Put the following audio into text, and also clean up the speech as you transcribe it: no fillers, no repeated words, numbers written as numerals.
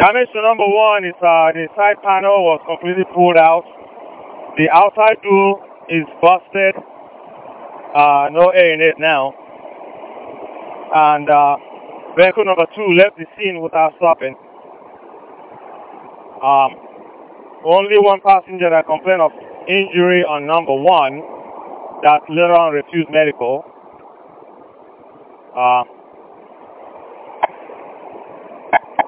Damage to number one is the side panel was completely pulled out. The outside door is busted. No air in it now. And vehicle number two left the scene without stopping. Only one passenger that complained of injury on number one that later on refused medical.